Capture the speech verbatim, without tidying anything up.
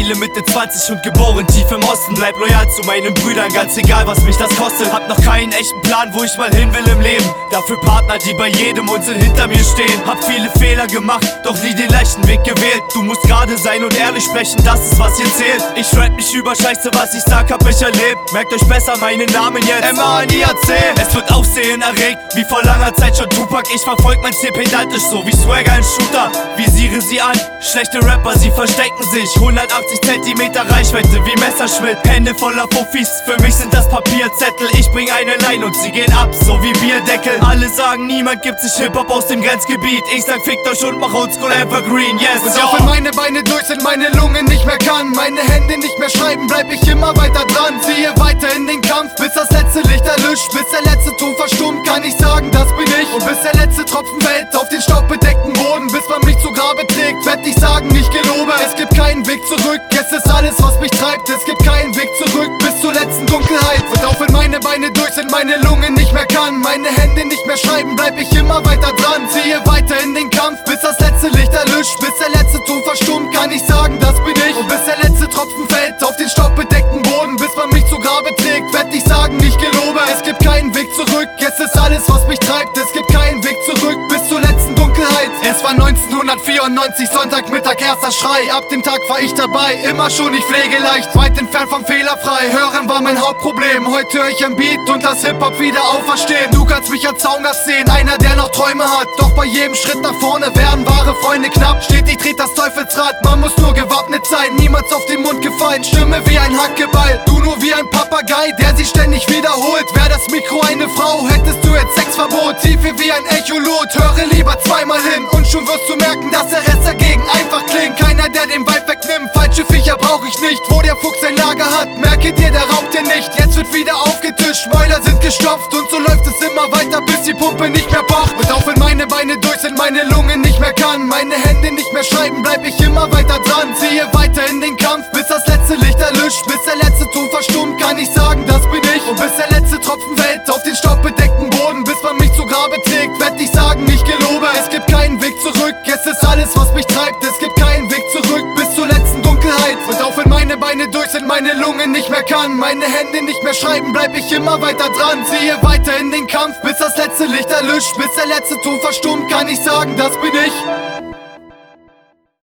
Ziele Mitte zwanzig und geboren tief im Osten. Bleib loyal zu meinen Brüdern, ganz egal was mich das kostet. Hab noch keinen echten Plan, wo ich mal hin will im Leben. Dafür Partner, die bei jedem Unsinn hinter mir stehen. Hab viele Fehler gemacht, doch nie den leichten Weg gewählt. Du musst gerade sein und ehrlich sprechen, das ist was hier zählt. Ich rap mich über Scheiße, was ich sag, hab ich erlebt. Merkt euch besser meinen Namen jetzt, M A N I A C. Es wird Aufsehen erregt, wie vor langer Zeit schon Tupac. Ich verfolg mein Ziel pedantisch, so wie Swagger ein Shooter. Visiere sie an, schlechte Rapper, sie verstecken sich. hundertachtzig Zentimeter Reichweite wie Messerschmidt. Hände voller Fuffis, für mich sind das Papierzettel. Ich bring eine Line und sie gehen ab, so wie Bierdeckel. Alle sagen, niemand gibt sich Hip-Hop aus dem Grenzgebiet. Ich sag, fickt euch und mach Oldschool Evergreen, yes. Und auch wenn meine Beine durch sind, meine Lungen nicht mehr kann, meine Hände nicht mehr schreiben, bleib ich immer weiter dran. Ziehe weiter in den Kampf, bis das letzte Licht erlischt, bis der letzte Ton verstummt, kann ich sagen, das bin ich. Und bis der letzte Tropfen fällt auf den staubbedeckten Boden, bis man mich zu Grabe trägt, werd ich sagen, ich gelobe. Es gibt keinen Weg zurück, es ist alles, was mich treibt. Es gibt keinen Weg zurück, bis zur letzten Dunkelheit. Und auch wenn meine Beine durch sind, meine Lungen nicht mehr kann, meine Hände nicht mehr schreiben, bleib ich immer weiter dran. Ziehe weiter in den Kampf, bis das letzte Licht erlischt, bis der letzte Ton verstummt, kann ich sagen, das bin ich. Und bis der letzte Tropfen fällt auf den staubbedeckten Boden, bis man mich zu Grabe trägt, werd ich sagen, ich gelobe. Es gibt keinen Weg zurück, es ist alles, was mich treibt. Es gibt keinen Weg zurück, bis zur letzten Dunkelheit. Es war neunzehnhundertvierundneunzig, Sonntagmittag, erster Schrei. Ab dem Tag war ich dabei, immer schon, ich pflege leicht, weit entfernt vom fehlerfrei. Hören war mein Hauptproblem, heute höre ich ein Beat und das Hip-Hop wieder auferstehen. Du kannst mich als Zaungast sehen, einer, der noch Träume hat. Doch bei jedem Schritt nach vorne werden wahre Freunde knapp. Stetig dreht das Teufelsrad, man muss nur gewappnet sein. Niemals auf den Mund gefallen, Stimme wie ein Hackeball. Du nur wie ein Papagei, der sich ständig wiederholt. Wär das Mikro eine Frau, hättest du jetzt Sexverbot. Tiefe wie ein Echolot, höre lieber zweimal hin und schon wirst du merken, dass der Rest dagegen einfach klingt. Keiner, der den Wald wegnimmt, falsche Viecher brauch ich nicht. Wo der Fuchs sein Lager hat, merke dir, der raubt dir nicht. Jetzt wird wieder aufgetischt, Mäuler sind gestopft und so läuft es immer weiter, bis die Pumpe nicht mehr pocht. Und auch wenn meine Beine durch sind, meine Lungen nicht mehr kann, meine Hände nicht mehr schreiben, bleib ich immer weiter dran. Ziehe weiter in den Kampf, bis das letzte Licht erlischt, bis der letzte Ton verstummt, kann ich sagen, das bin ich. Und bis der letzte Tropfen fällt auf den staubbedeckten Boden, bis man mich zu Grabe trägt, werd ich sagen, ich gelobe. Es gibt keinen Weg zurück, es ist alles, was mich treibt. Es gibt keinen Weg zurück, bis zur letzten Dunkelheit. Und auch wenn meine Beine durch sind, meine Lungen nicht mehr kann, meine Hände nicht mehr schreiben, bleib ich immer weiter dran. Ziehe weiter in den Kampf, bis das letzte Licht erlischt, bis der letzte Ton verstummt, kann ich sagen, das bin ich.